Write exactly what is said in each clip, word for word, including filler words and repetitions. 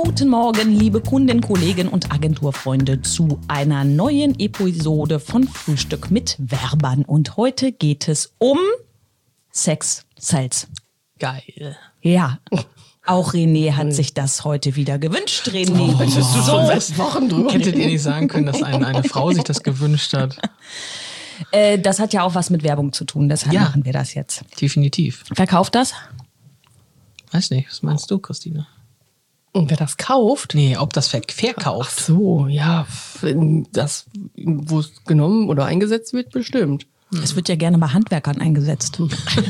Guten Morgen, liebe Kunden, Kollegen und Agenturfreunde zu einer neuen Episode von Frühstück mit Werbern. Und heute geht es um Sex Sales. Geil. Ja, auch René hat sich das heute wieder gewünscht. René, Oh, bist du so schon seit Wochen drüber. Hättet ihr nicht sagen können, dass eine, eine Frau sich das gewünscht hat? Äh, das hat ja auch was mit Werbung zu tun, deshalb Ja. machen wir das jetzt. Definitiv. Verkauft das? Weiß nicht, was meinst du, Christine? Und wer das kauft? Nee, ob das ver Ach verkauft. so, ja, wenn das, wo es genommen oder eingesetzt wird, bestimmt. Es wird ja gerne bei Handwerkern eingesetzt.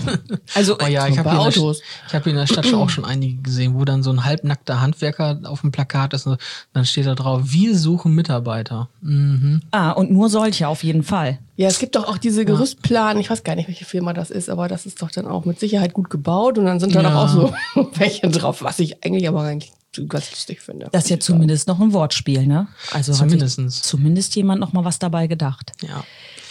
Also Oh ja, ich habe bei hier, in der Autos. St- ich hab hier in der Stadt schon auch schon einige gesehen, wo dann so ein halbnackter Handwerker auf dem Plakat ist und dann steht da drauf, wir suchen Mitarbeiter. Mhm. ah, und nur solche auf jeden Fall. Ja, es gibt doch auch diese Gerüstplanen, ich weiß gar nicht, welche Firma das ist, aber das ist doch dann auch mit Sicherheit gut gebaut und dann sind da Ja. doch auch so welche drauf, was ich eigentlich aber eigentlich ganz lustig finde. Das ist ja zumindest noch ein Wortspiel, ne? Also Zumindestens. hat sich zumindest jemand noch mal was dabei gedacht. Ja.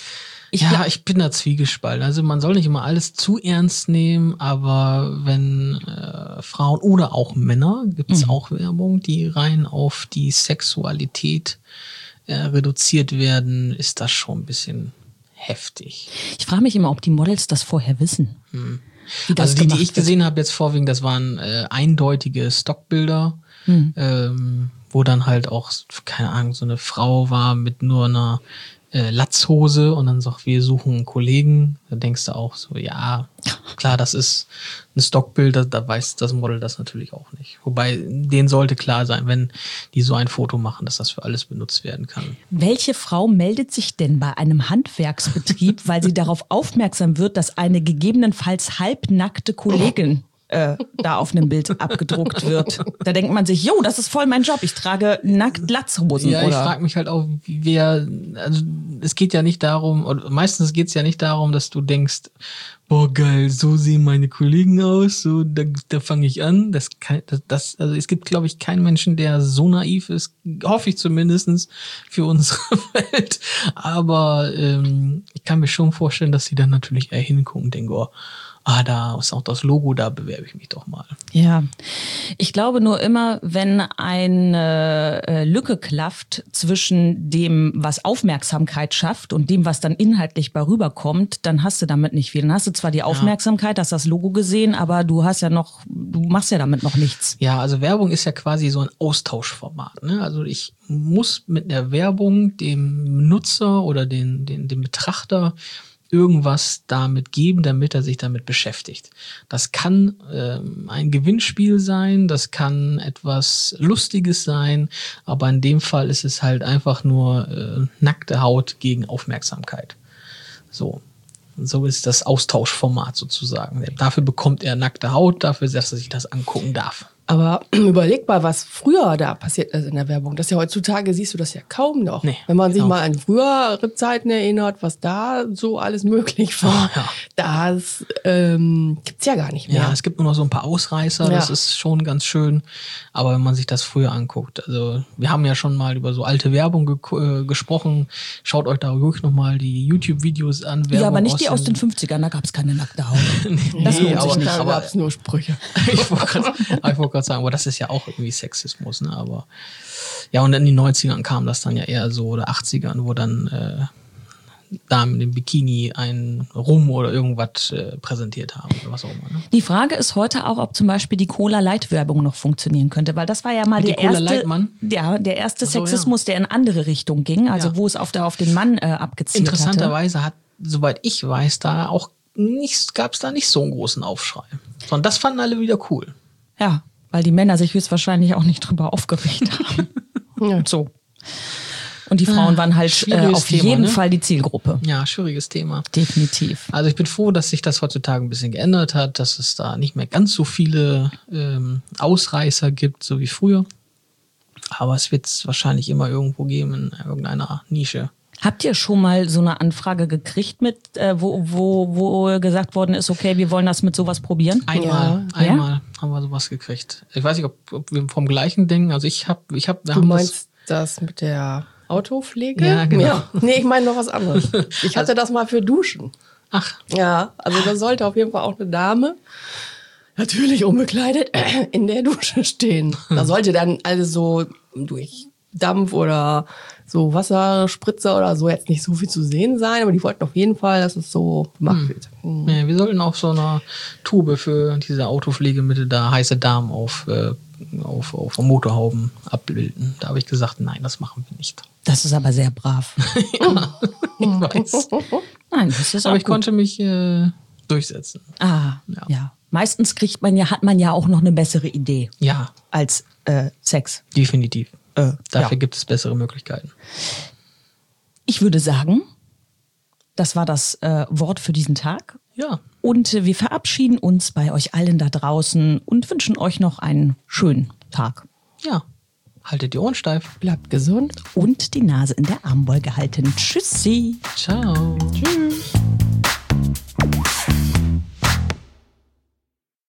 Ich ja, glaub- ich bin da zwiegespalten. Also man soll nicht immer alles zu ernst nehmen, aber wenn äh, Frauen oder auch Männer, gibt es Mhm. auch Werbung, die rein auf die Sexualität äh, reduziert werden, ist das schon ein bisschen heftig. Ich frage mich immer, ob die Models das vorher wissen. Wie das Also die, die gemacht ich wird. gesehen habe jetzt vorwiegend, das waren äh, eindeutige Stockbilder, Hm. ähm, wo dann halt auch, keine Ahnung, so eine Frau war mit nur einer äh, Latzhose und dann sagt, wir suchen einen Kollegen. Da denkst du auch so, ja, klar, das ist ein Stockbild, da, da weiß das Model das natürlich auch nicht. Wobei, denen sollte klar sein, wenn die so ein Foto machen, dass das für alles benutzt werden kann. Welche Frau meldet sich denn bei einem Handwerksbetrieb, weil sie darauf aufmerksam wird, dass eine gegebenenfalls halbnackte Kollegin äh, da auf einem Bild abgedruckt wird? Da denkt man sich, jo, das ist voll mein Job, ich trage nackt Latzhosen. Ja, ich oder? frage mich halt auch, wie wer, also es geht ja nicht darum, oder meistens geht es ja nicht darum, dass du denkst, boah geil, so sehen meine Kollegen aus, so da, da fange ich an. Das, kann, das, das, also es gibt, glaube ich, keinen Menschen, der so naiv ist, hoffe ich zumindestens für unsere Welt. Aber ähm, ich kann mir schon vorstellen, dass sie dann natürlich eher hingucken und denken, oh, ah, da ist auch das Logo, da bewerbe ich mich doch mal. Ja, ich glaube nur immer, wenn eine äh, Lücke klafft zwischen dem, was Aufmerksamkeit schafft und dem, was dann inhaltlich bei rüberkommt, dann hast du damit nicht viel. Dann hast du zwar die Aufmerksamkeit, hast das Logo gesehen, aber du hast ja noch, du machst ja damit noch nichts. Ja, also Werbung ist ja quasi so ein Austauschformat. Ne? Also ich muss mit der Werbung dem Nutzer oder den, den, dem Betrachter irgendwas damit geben, damit er sich damit beschäftigt. Das kann ähm, ein Gewinnspiel sein, das kann etwas Lustiges sein, aber in dem Fall ist es halt einfach nur äh, nackte Haut gegen Aufmerksamkeit. So. Und so ist das Austauschformat sozusagen. Dafür bekommt er nackte Haut, dafür, dass er sich das angucken darf. Aber überleg mal, was früher da passiert ist in der Werbung. Das ist ja heutzutage, siehst du das ja kaum noch. Nee, Wenn man sich genau. mal an frühere Zeiten erinnert, was da so alles möglich war, Oh, ja. das ähm, gibt's ja gar nicht mehr. Ja, es gibt nur noch so ein paar Ausreißer, Ja. das ist schon ganz schön. Aber wenn man sich das früher anguckt, also wir haben ja schon mal über so alte Werbung ge äh, gesprochen. Schaut euch da ruhig nochmal die YouTube-Videos an. Werbung Ja, aber nicht die aus den fünfzigern, da gab es keine nackte Haut. Das Nee, lohnt sich aber- nicht. da aber- gab's nur Sprüche. Ich wollte gerade wollt sagen, aber das ist ja auch irgendwie Sexismus, ne? Aber ja, und in den neunzigern kam das dann ja eher so, oder achtzigern, wo dann äh, Damen mit dem Bikini einen Rum oder irgendwas äh, präsentiert haben oder was auch immer. Ne? Die Frage ist heute auch, ob zum Beispiel die Cola-Light-Werbung noch funktionieren könnte, weil das war ja mal Mit der dem Cola erste, Light Mann? ja, der erste Ach so, Sexismus, der in andere Richtung ging, also Ja. wo es auf, der, auf den Mann äh, abgezielt hatte. Interessanterweise hat, soweit ich weiß, da auch nicht, gab es da nicht so einen großen Aufschrei. Sondern das fanden alle wieder cool. Ja, weil die Männer sich höchstwahrscheinlich auch nicht drüber aufgeregt haben. Ja. So. Und die Frauen waren halt äh, schwieriges auf Thema, jeden ne? Fall die Zielgruppe. Ja, schwieriges Thema. Definitiv. Also ich bin froh, dass sich das heutzutage ein bisschen geändert hat, dass es da nicht mehr ganz so viele ähm, Ausreißer gibt, so wie früher. Aber es wird es wahrscheinlich immer irgendwo geben in irgendeiner Nische. Habt ihr schon mal so eine Anfrage gekriegt, mit, äh, wo, wo, wo gesagt worden ist, okay, wir wollen das mit sowas probieren? Einmal, Ja. einmal haben wir sowas gekriegt. Ich weiß nicht, ob, ob wir vom gleichen denken. Also ich habe, ich habe, Du meinst das mit der Autopflege? Ja, genau. Ja. Nee, ich meine noch was anderes. Ich hatte das mal für Duschen. Ach, Ja, also da sollte auf jeden Fall auch eine Dame natürlich unbekleidet in der Dusche stehen. Da sollte dann alles so durch Dampf oder so Wasserspritzer oder so jetzt nicht so viel zu sehen sein, aber die wollten auf jeden Fall, dass es so gemacht wird. Hm. Ja, wir sollten auf so einer Tube für diese Autopflegemittel da heiße Damen auf, äh, auf, auf Motorhauben abbilden. Da habe ich gesagt, nein, das machen wir nicht. Das ist aber sehr brav. Ja, ich weiß. Nein, das ist auch aber ich gut. konnte mich äh, durchsetzen. Ah, Ja. ja. Meistens kriegt man ja, hat man ja auch noch eine bessere Idee Ja, als äh, Sex. definitiv. Äh, Dafür ja. gibt es bessere Möglichkeiten. Ich würde sagen, das war das äh, Wort für diesen Tag. Ja, Und äh, wir verabschieden uns bei euch allen da draußen und wünschen euch noch einen schönen Tag. ja. Haltet die Ohren steif. Bleibt gesund. Und die Nase in der Armbeuge halten. Tschüssi. Ciao. Tschüss.